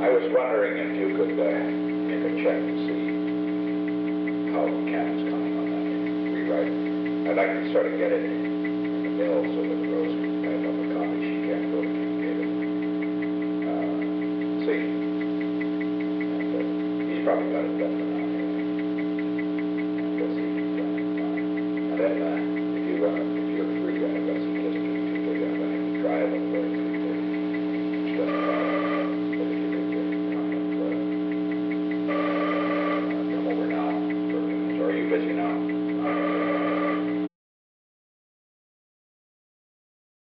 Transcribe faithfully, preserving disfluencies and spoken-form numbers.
I was wondering if you could uh, make a check to see how Ken is coming on that rewrite. I'd like to sort of get it in the mill so that Rose can type up a copy. She can't go to King David. Uh, see? And uh, he's probably got it done for now anyway. And we'll see if he's done it fine. And then uh,